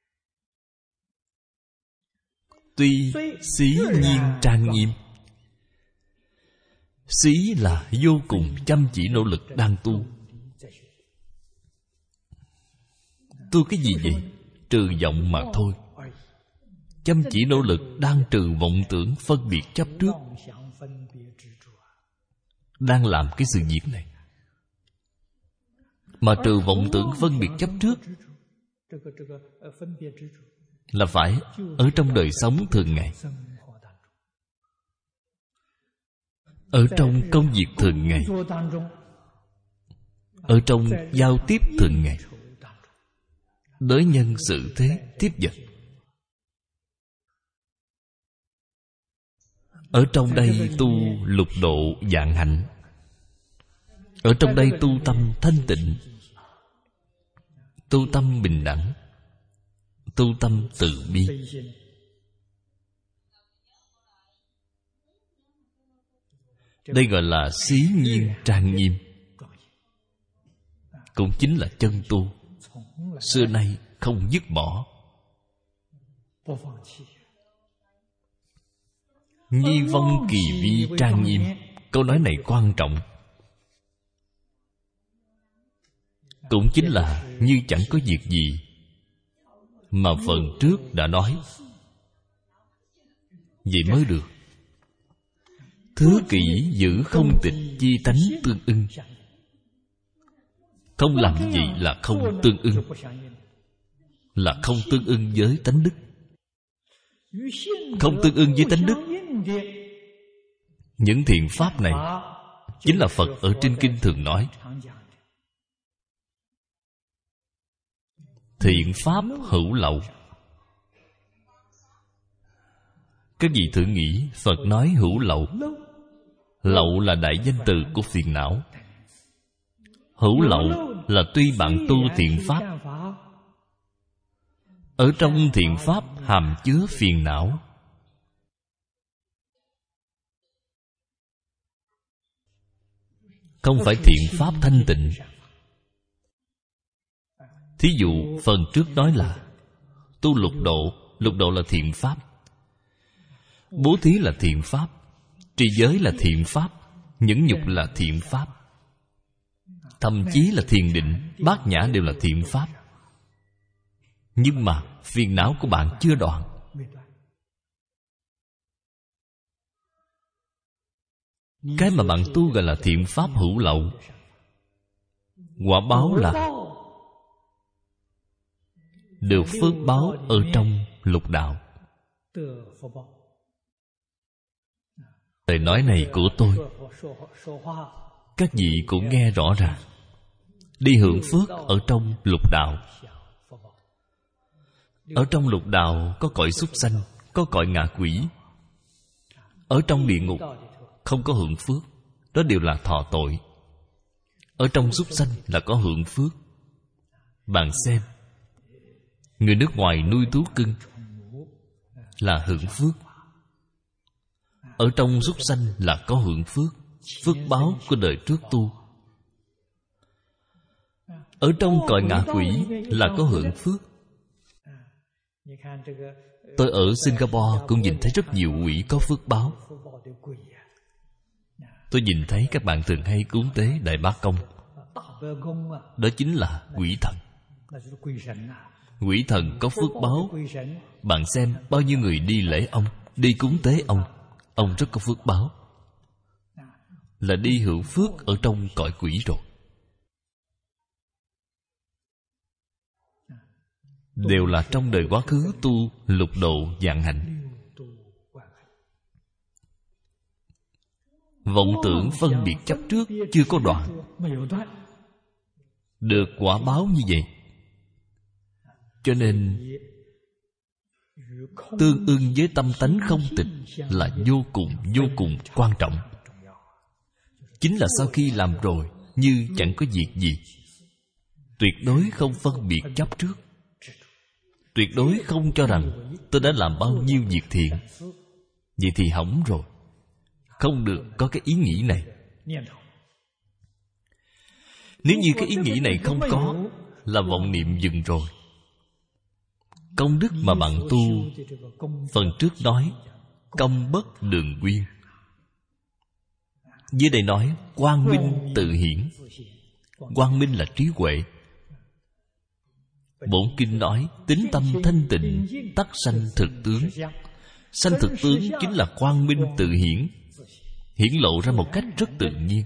Tuy xí nhiên trang nghiêm. Xí là vô cùng chăm chỉ nỗ lực đang tu. Tu cái gì vậy? Trừ vọng mà thôi. Chăm chỉ nỗ lực đang trừ vọng tưởng phân biệt chấp trước, đang làm cái sự việc này. Mà trừ vọng tưởng phân biệt chấp trước là phải ở trong đời sống thường ngày, ở trong công việc thường ngày, ở trong giao tiếp thường ngày, đối nhân xử thế tiếp vật. Ở trong đây tu lục độ vạn hạnh. Ở trong đây tu tâm thanh tịnh, tu tâm bình đẳng, tu tâm từ bi. Đây gọi là xí nhiên trang nghiêm, cũng chính là chân tu. Xưa nay không dứt bỏ. Nhi vong kỳ vi trang nghiêm. Câu nói này quan trọng. Cũng chính là như chẳng có việc gì, mà phần trước đã nói. Vậy mới được. Thứ kỷ giữ không tịch chi tánh tương ưng. Không làm như vậy là không tương ưng, là không tương ưng với tánh đức. Không tương ưng với tánh đức. Những thiện pháp này chính là Phật ở trên kinh thường nói. Thiện pháp hữu lậu. Các vị thử nghĩ, Phật nói hữu lậu. Lậu là đại danh từ của phiền não. Hữu lậu là tuy bạn tu thiện pháp, ở trong thiện pháp hàm chứa phiền não. Không phải thiện pháp thanh tịnh. Thí dụ phần trước nói là tu lục độ. Lục độ là thiện pháp. Bố thí là thiện pháp. Trì giới là thiện pháp. Nhẫn nhục là thiện pháp. Thậm chí là thiền định, bát nhã đều là thiện pháp. Nhưng mà phiền não của bạn chưa đoạn. Cái mà bạn tu gọi là thiện pháp hữu lậu. Quả báo là được phước báo ở trong lục đạo. Lời nói này của tôi, các vị cũng nghe rõ ràng. đi hưởng phước ở trong lục đạo. Ở trong lục đạo có cõi súc sanh, có cõi ngạ quỷ. Ở trong địa ngục không có hưởng phước, đó đều là thọ tội. Ở trong súc sanh là có hưởng phước. Bạn xem, người nước ngoài nuôi thú cưng là hưởng phước. Ở trong súc sanh là có hưởng phước, phước báo của đời trước tu. Ở trong cõi ngạ quỷ là có hưởng phước. Tôi ở Singapore cũng nhìn thấy rất nhiều quỷ có phước báo. Tôi nhìn thấy các bạn thường hay cúng tế Đại Bác Công. Đó chính là quỷ thần. Quỷ thần có phước báo. Bạn xem bao nhiêu người đi lễ ông, đi cúng tế ông rất có phước báo. Là đi hưởng phước ở trong cõi quỷ rồi. Đều là trong đời quá khứ tu lục độ vạn hạnh. Vọng tưởng phân biệt chấp trước chưa có đoạn, được quả báo như vậy. Cho nên tương ưng với tâm tánh không tịch là vô cùng quan trọng. Chính là sau khi làm rồi như chẳng có việc gì. Tuyệt đối không phân biệt chấp trước. Tuyệt đối không cho rằng tôi đã làm bao nhiêu việc thiện, vậy thì hỏng rồi. Không được có cái ý nghĩ này. Nếu như cái ý nghĩ này không có, là vọng niệm dừng rồi. Công đức mà bạn tu, phần trước nói công bất đường quyên. Dưới đây nói quang minh tự hiển. Quang minh là trí huệ. Bổn kinh nói tính tâm thanh tịnh tắc sanh thực tướng. Sanh thực tướng chính là quang minh tự hiển, hiển lộ ra một cách rất tự nhiên.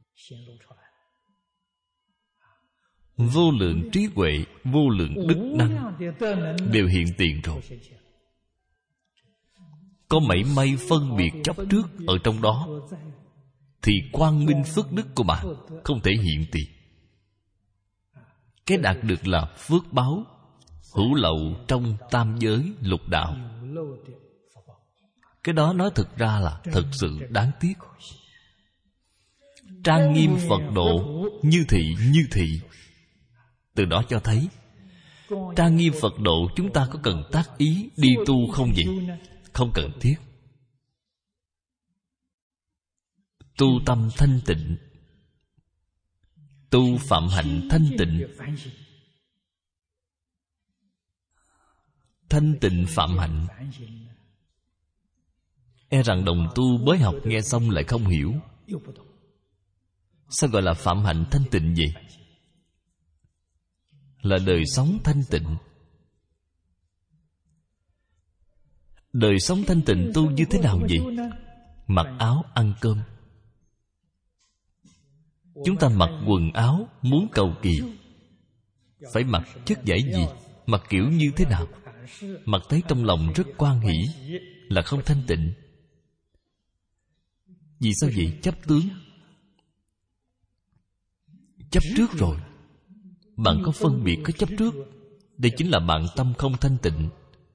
Vô lượng trí huệ, vô lượng đức năng đều hiện tiền rồi. Có mảy may phân biệt chấp trước ở trong đó, thì quang minh phước đức của bạn không thể hiện tiền. Cái đạt được là phước báo hữu lậu trong tam giới lục đạo. Cái đó nói thực ra là thật sự đáng tiếc. Trang nghiêm Phật độ như thị. Từ đó cho thấy trang nghiêm Phật độ chúng ta có cần tác ý đi tu không vậy? Không cần thiết. Tu tâm thanh tịnh, tu phạm hạnh thanh tịnh. Thanh tịnh phạm hạnh, e rằng đồng tu mới học nghe xong lại không hiểu. Sao gọi là phạm hạnh thanh tịnh vậy? Là đời sống thanh tịnh. Đời sống thanh tịnh tu như thế nào vậy? Mặc áo ăn cơm. Chúng ta mặc quần áo muốn cầu kỳ, phải mặc chất vải gì, mặc kiểu như thế nào? Mặc thấy trong lòng rất hoan hỷ là không thanh tịnh. Vì sao vậy? Chấp tướng. Chấp trước rồi. Bạn có phân biệt có chấp trước. Đây chính là bạn tâm không thanh tịnh.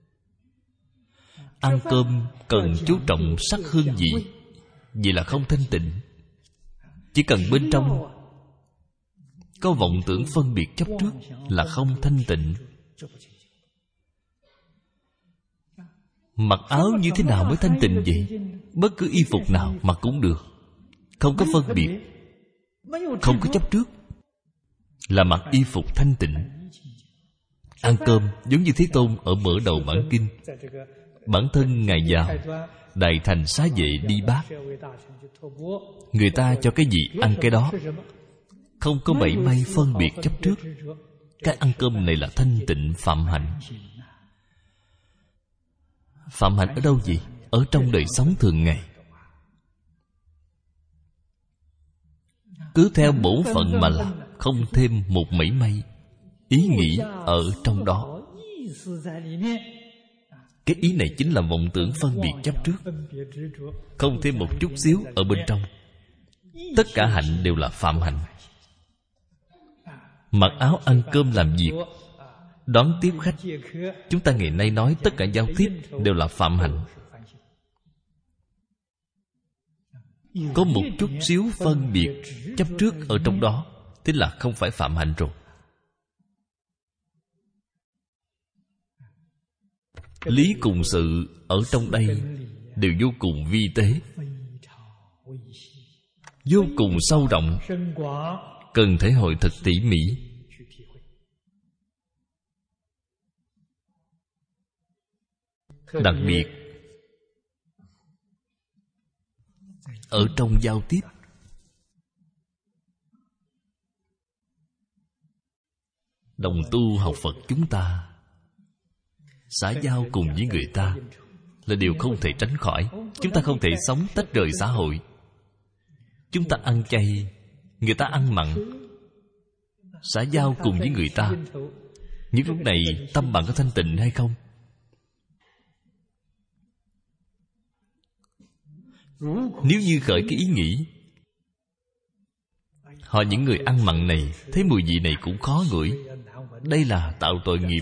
Ăn cơm cần chú trọng sắc hương vị, vì là không thanh tịnh. Chỉ cần bên trong có vọng tưởng phân biệt chấp trước là không thanh tịnh. Mặc áo như thế nào mới thanh tịnh vậy? Bất cứ y phục nào mặc cũng được, không có phân biệt, không có chấp trước, là mặc y phục thanh tịnh. Ăn cơm giống như Thế Tôn ở mở đầu bản kinh. Bản thân Ngài vào Đại Thành Xá Vệ đi bát, người ta cho cái gì ăn cái đó, không có mảy may phân biệt chấp trước. Cái ăn cơm này là thanh tịnh phạm hạnh. Phạm hạnh ở đâu vậy? Ở trong đời sống thường ngày. Cứ theo bổn phận mà làm, không thêm một mảy may ý nghĩ ở trong đó. Cái ý này chính là vọng tưởng phân biệt chấp trước, không thêm một chút xíu ở bên trong. Tất cả hạnh đều là phạm hạnh. mặc áo ăn cơm làm việc, đón tiếp khách. Chúng ta ngày nay nói tất cả giao tiếp đều là phạm hạnh. Có một chút xíu phân biệt chấp trước ở trong đó, thế là không phải phạm hạnh rồi. Lý cùng sự ở trong đây đều vô cùng vi tế, vô cùng sâu rộng, cần thể hội thật tỉ mỉ. Đặc biệt ở trong giao tiếp, đồng tu học Phật chúng ta xã giao cùng với người ta là điều không thể tránh khỏi. Chúng ta không thể sống tách rời xã hội. Chúng ta ăn chay, người ta ăn mặn, xã giao cùng với người ta, những lúc này tâm bạn có thanh tịnh hay không? Nếu như khởi cái ý nghĩ họ những người ăn mặn này, thấy mùi vị này cũng khó ngửi, đây là tạo tội nghiệp.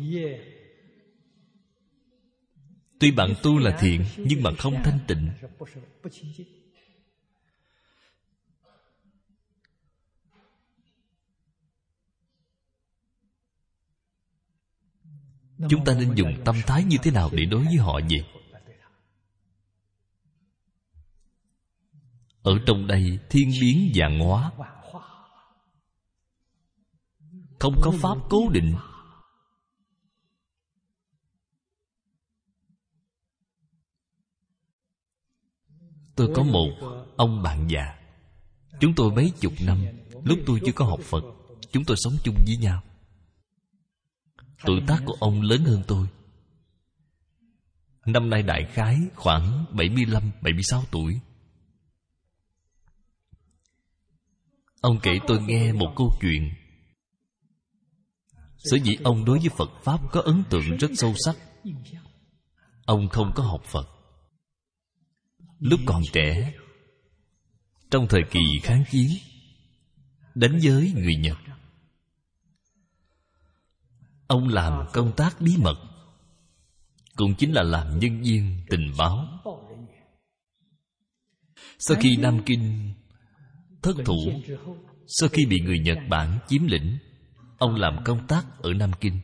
Tuy bạn tu là thiện, nhưng mà không thanh tịnh. Chúng ta nên dùng tâm thái như thế nào để đối với họ vậy? Ở trong đây thiên biến vạn hóa, không có pháp cố định. Tôi có một ông bạn già, chúng tôi mấy chục năm, lúc tôi chưa có học Phật, chúng tôi sống chung với nhau. Tuổi tác của ông lớn hơn tôi. Năm nay đại khái khoảng 75-76 tuổi. Ông kể tôi nghe một câu chuyện. Sở dĩ ông đối với Phật Pháp có ấn tượng rất sâu sắc. Ông không có học Phật. Lúc còn trẻ, trong thời kỳ kháng chiến, đánh với người Nhật, ông làm công tác bí mật, cũng chính là làm nhân viên tình báo. Sau khi Nam Kinh thất thủ, sau khi bị người Nhật Bản chiếm lĩnh, ông làm công tác ở Nam Kinh,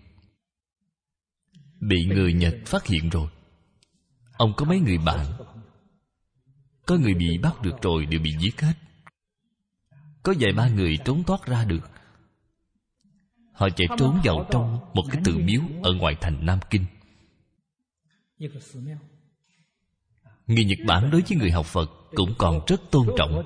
bị người Nhật phát hiện rồi. Ông có mấy người bạn, có người bị bắt được rồi đều bị giết hết, có vài ba người trốn thoát ra được. Họ chạy trốn vào trong một cái tự miếu ở ngoại thành Nam Kinh. Người Nhật Bản đối với người học Phật cũng còn rất tôn trọng.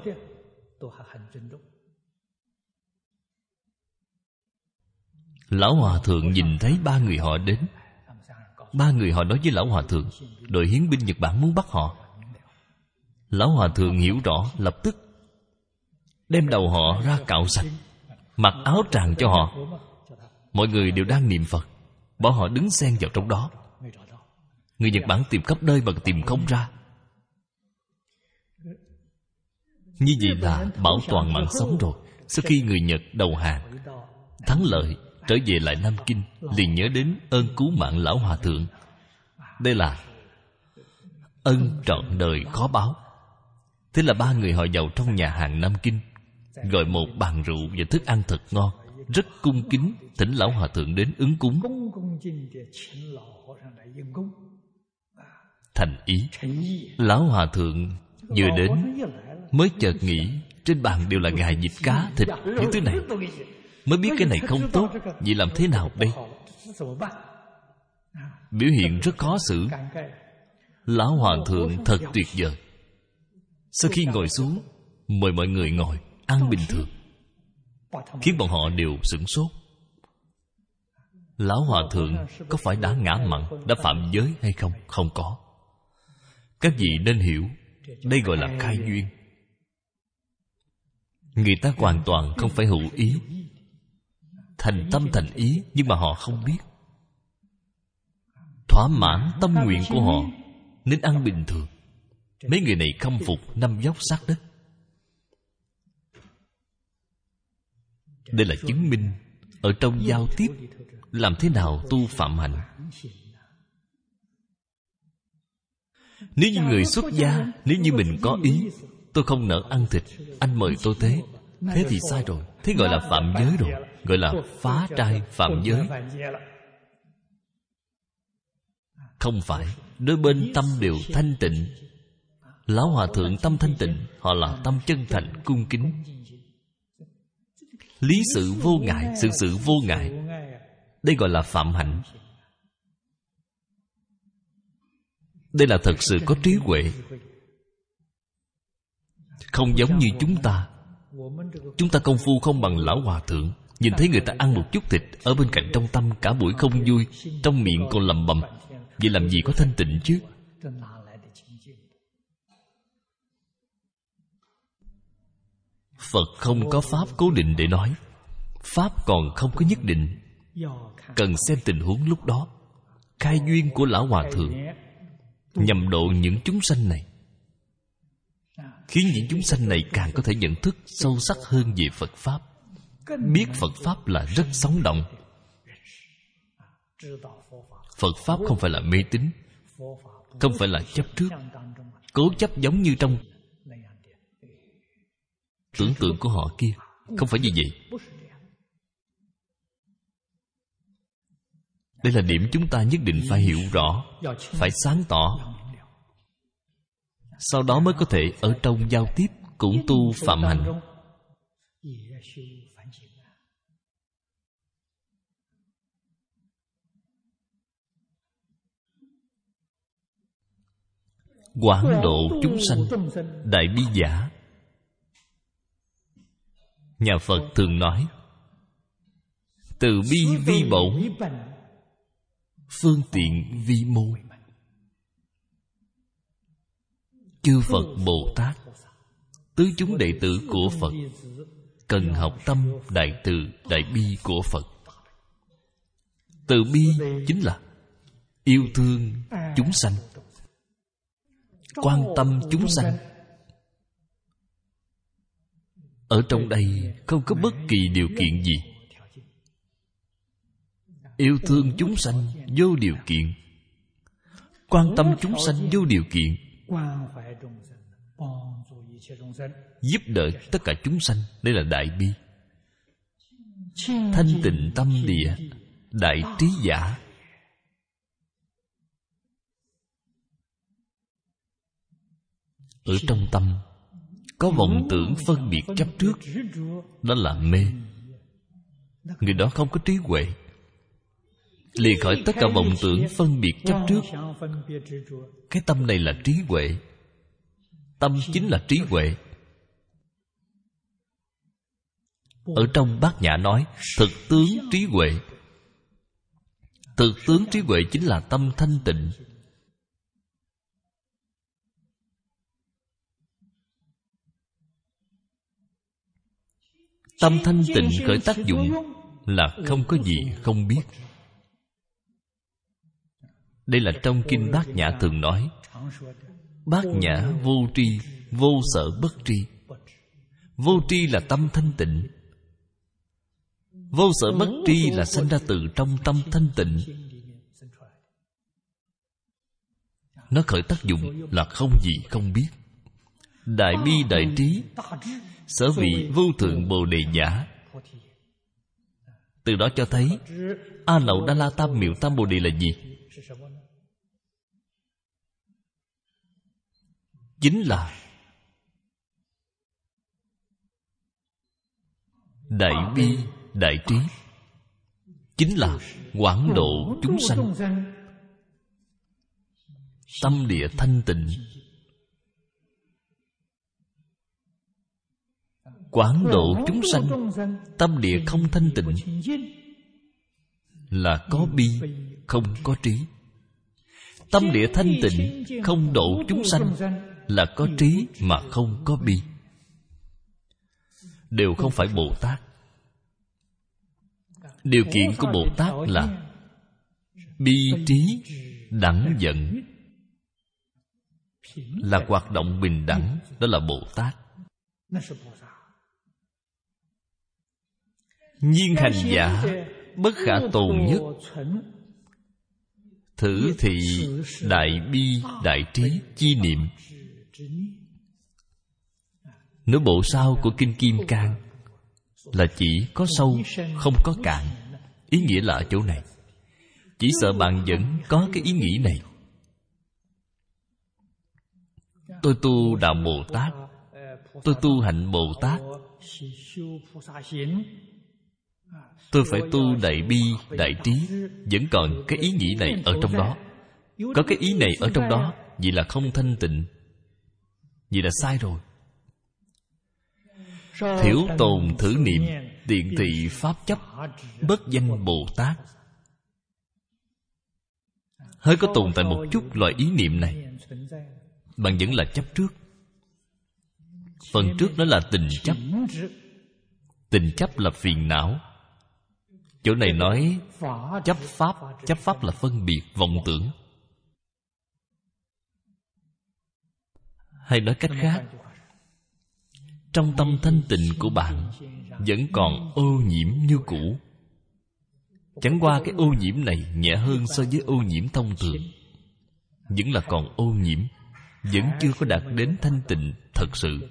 Lão Hòa Thượng nhìn thấy ba người họ đến. Ba người họ nói với Lão Hòa Thượng, đội hiến binh Nhật Bản muốn bắt họ. Lão Hòa Thượng hiểu rõ, lập tức đem đầu họ ra cạo sạch, mặc áo tràng cho họ. Mọi người đều đang niệm Phật, bỏ họ đứng xen vào trong đó. Người Nhật Bản tìm khắp nơi mà tìm không ra. Như vậy là bảo toàn mạng sống rồi. Sau khi người Nhật đầu hàng thắng lợi, trở về lại Nam Kinh, liền nhớ đến ơn cứu mạng Lão Hòa Thượng. Đây là ân trọn đời khó báo. Thế là ba người họ vào trong nhà hàng Nam Kinh, gọi một bàn rượu và thức ăn thật ngon, rất cung kính thỉnh Lão Hòa Thượng đến ứng cúng. Thành ý. Lão Hòa Thượng vừa đến mới chợt nghĩ trên bàn đều là gà, vịt, cá, thịt, những thứ này, mới biết cái này không tốt. Vậy làm thế nào đây? Biểu hiện rất khó xử. Lão Hòa Thượng thật tuyệt vời. Sau khi ngồi xuống, mời mọi người ngồi ăn bình thường, khiến bọn họ đều sửng sốt. Lão Hòa Thượng có phải đã ngã mặn, đã phạm giới hay không? Không có. Các vị nên hiểu, đây gọi là khai duyên. Người ta hoàn toàn không phải hữu ý, thành tâm thành ý, nhưng mà họ không biết. Thỏa mãn tâm nguyện của họ, nên ăn bình thường. Mấy người này khâm phục 5 vóc sát đất. Đây là chứng minh Ở trong giao tiếp, làm thế nào tu phạm hạnh? Nếu như người xuất gia, nếu như mình có ý, tôi không nỡ ăn thịt, anh mời tôi thế, thế thì sai rồi. Thế gọi là phạm giới rồi, gọi là phá trai phạm giới. Không phải. Đôi bên tâm đều thanh tịnh. Lão hòa thượng tâm thanh tịnh, họ là tâm chân thành cung kính. Lý sự vô ngại, sự sự vô ngại. Đây gọi là phạm hạnh. Đây là thật sự có trí huệ. Không giống như chúng ta. Chúng ta công phu không bằng lão hòa thượng. Nhìn thấy người ta ăn một chút thịt, ở bên cạnh trong tâm cả buổi không vui, trong miệng còn lầm bầm. Vậy làm gì có thanh tịnh chứ? Phật không có pháp cố định để nói. Pháp còn không có nhất định, cần xem tình huống lúc đó. Khai duyên của lão hòa thượng nhằm độ những chúng sanh này, khiến những chúng sanh này càng có thể nhận thức sâu sắc hơn về Phật Pháp. Biết Phật Pháp là rất sống động. Phật Pháp không phải là mê tín, không phải là chấp trước, cố chấp giống như trong tưởng tượng của họ kia. Không phải như vậy. Đây là điểm chúng ta nhất định phải hiểu rõ, phải sáng tỏ. Sau đó mới có thể ở trong giao tiếp cũng tu phạm hạnh. Quảng độ chúng sanh, đại bi giả. Nhà Phật thường nói từ bi vi bổn, phương tiện vi môn. Chư Phật Bồ Tát, tứ chúng đệ tử của Phật cần học tâm đại từ đại bi của Phật. Từ bi chính là yêu thương chúng sanh, quan tâm chúng sanh. Ở trong đây không có bất kỳ điều kiện gì. Yêu thương chúng sanh vô điều kiện, quan tâm chúng sanh vô điều kiện, giúp đỡ tất cả chúng sanh. Đây là đại bi. Thanh tịnh tâm địa, đại trí giả. Ở trong tâm có vọng tưởng phân biệt chấp trước, đó là mê. Người đó không có trí huệ. Lìa khỏi tất cả vọng tưởng phân biệt chấp trước. Cái tâm này là trí huệ. Tâm chính là trí huệ. Ở trong Bát Nhã nói thực tướng trí huệ. Thực tướng trí huệ chính là tâm thanh tịnh. Tâm thanh tịnh khởi tác dụng là không có gì không biết. Đây là trong Kinh Bát Nhã thường nói. Bát Nhã vô tri, vô sở bất tri. Vô tri là tâm thanh tịnh. Vô sở bất tri là sanh ra từ trong tâm thanh tịnh. Nó khởi tác dụng là không gì không biết. Đại bi đại trí, sở vị vô thượng bồ đề giả. Từ đó cho thấy A Nậu Đa La Tam Miệu Tam Bồ Đề là gì? Chính là đại bi đại trí, chính là quảng độ chúng sanh, tâm địa thanh tịnh. Quảng độ chúng sanh, tâm địa không thanh tịnh là có bi không có trí. Tâm địa thanh tịnh không độ chúng sanh là có trí mà không có bi. Đều không phải Bồ Tát. Điều kiện của Bồ Tát là bi trí đẳng giận, là hoạt động bình đẳng. Đó là Bồ Tát. Nhiên hành giả bất khả tồn nhất. Thử thị đại bi đại trí chi niệm. Nửa bộ sau của Kinh Kim Cang là chỉ có sâu không có cạn. Ý nghĩa là ở chỗ này. Chỉ sợ bạn vẫn có cái ý nghĩ này: tôi tu Đạo Bồ Tát, tôi tu Hạnh Bồ Tát, tôi phải tu đại bi đại trí. Vẫn còn cái ý nghĩ này ở trong đó. Có cái ý này ở trong đó, vậy là không thanh tịnh, vậy là sai rồi. Thiểu tồn thử niệm, tiện thị pháp chấp, bất danh Bồ Tát. Hơi có tồn tại một chút loại ý niệm này, bạn vẫn là chấp trước. Phần trước đó là tình chấp. Tình chấp là phiền não. Chỗ này nói chấp pháp. Chấp pháp là phân biệt, vọng tưởng. Hay nói cách khác, trong tâm thanh tịnh của bạn vẫn còn ô nhiễm như cũ. Chẳng qua cái ô nhiễm này nhẹ hơn so với ô nhiễm thông thường. Vẫn là còn ô nhiễm, vẫn chưa có đạt đến thanh tịnh thật sự.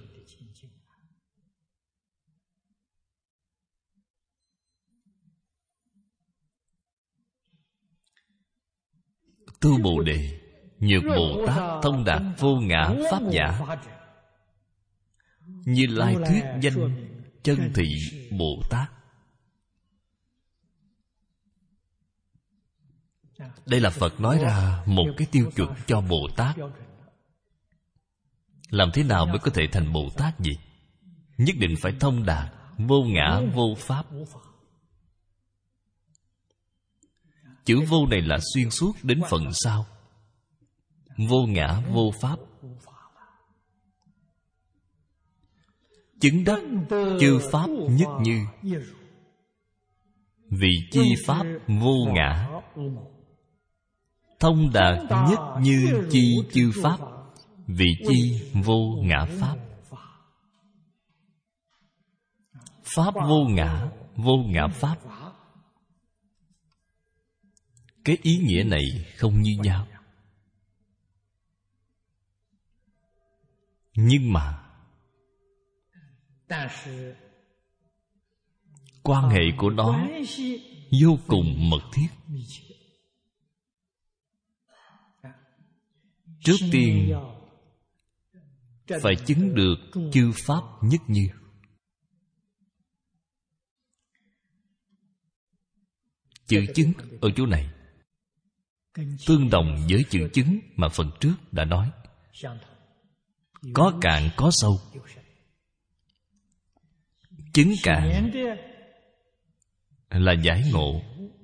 Tu Bồ Đề, nhược Bồ Tát thông đạt vô ngã pháp giả. Như Lai thuyết danh chân thị Bồ Tát. Đây là Phật nói ra một cái tiêu chuẩn cho Bồ Tát. Làm thế nào mới có thể thành Bồ Tát gì? Nhất định phải thông đạt vô ngã vô pháp. Chữ vô này là xuyên suốt đến phần sau. Vô ngã vô pháp. Chứng đắc chư pháp nhất như. Vị chi pháp vô ngã. Thông đạt nhất như chi chư pháp. Vị chi vô ngã pháp. Pháp vô ngã, vô ngã pháp. Cái ý nghĩa này không như nhau. Nhưng mà quan hệ của nó vô cùng mật thiết. Trước tiên phải chứng được chư pháp nhất như. Chữ chứng ở chỗ này tương đồng với chữ chứng mà phần trước đã nói. Có cạn có sâu. Chứng cạn là giải ngộ.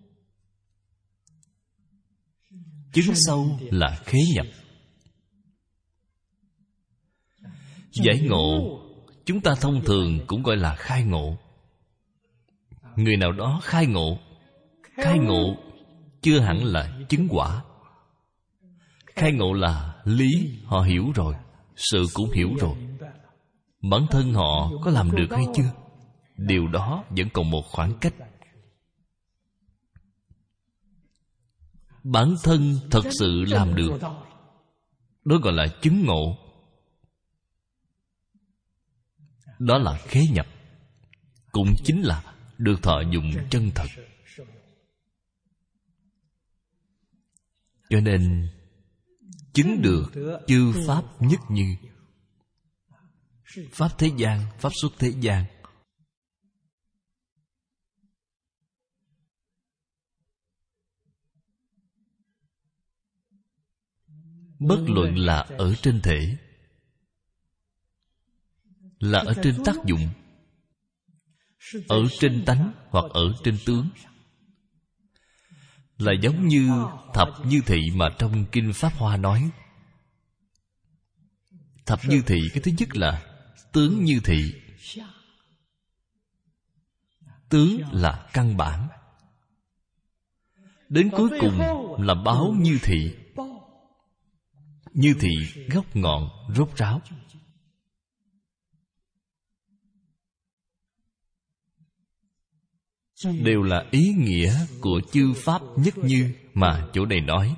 Chứng sâu là khế nhập. Giải ngộ chúng ta thông thường cũng gọi là khai ngộ. Người nào đó khai ngộ. Khai ngộ chưa hẳn là chứng quả. Khai ngộ là lý họ hiểu rồi, sự cũng hiểu rồi. Bản thân họ có làm được hay chưa? Điều đó vẫn còn một khoảng cách. Bản thân thật sự làm được, đó gọi là chứng ngộ. Đó là khế nhập. Cũng chính là được thọ dụng chân thật. Cho nên chứng được chư pháp nhất như. Pháp thế gian, pháp xuất thế gian. Bất luận là ở trên thể, là ở trên tác dụng, ở trên tánh hoặc ở trên tướng, là giống như thập như thị mà trong Kinh Pháp Hoa nói. Thập như thị, cái thứ nhất là tướng như thị. Tướng là căn bản. Đến cuối cùng là báo như thị. Như thị gốc ngọn rốt ráo. đều là ý nghĩa của chư pháp nhất như mà chỗ này nói.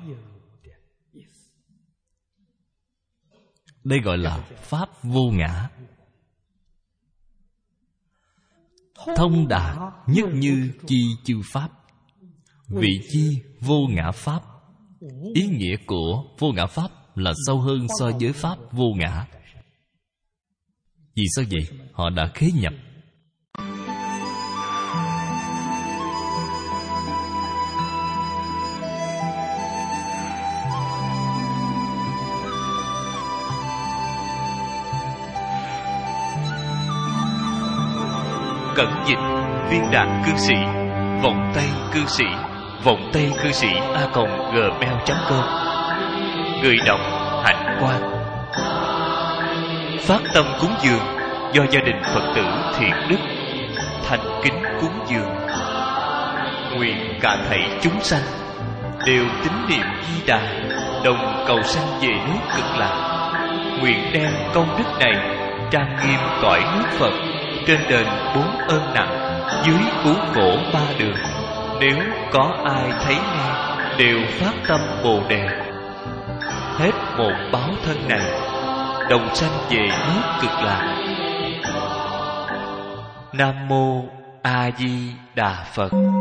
Đây gọi là pháp vô ngã. Thông đạt nhất như chi chư pháp, vị chi vô ngã pháp. Ý nghĩa của vô ngã pháp là sâu hơn so với pháp vô ngã. Vì sao vậy? Họ đã khế nhập. Cẩn dịch viên đạn cư sĩ, vọng tay cư sĩ, vọng tay cư sĩ a.gmail.com. Người đọc Hạnh Quang. Phát tâm cúng dường do gia đình Phật tử Thiện Đức thành kính cúng dường. Nguyện cả thảy chúng sanh đều tín niệm Di Đà, đồng cầu sanh về nước Cực Lạc. Nguyện đem công đức này trang nghiêm cõi nước Phật, trên đền 4 ơn nặng, dưới cứu khổ 3 đường. Nếu có ai thấy nghe, đều phát tâm Bồ Đề. Hết một báo thân này, đồng sanh về nước Cực Lạc. Nam mô A Di Đà Phật.